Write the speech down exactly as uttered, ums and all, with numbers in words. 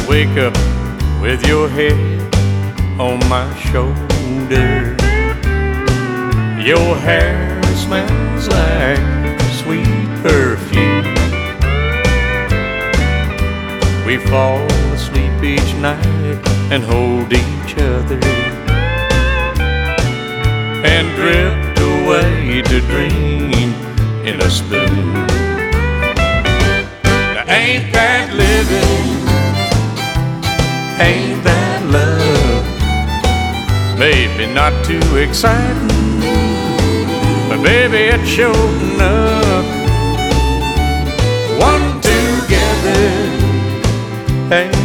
wake up with your head on my shoulder. Your hair smells like sweet perfume. We fall asleep each night and hold each other and drift away to dream in a spoon. Now ain't that living? Ain't that love? Maybe not too exciting, but baby it's sure enough. One together, ain't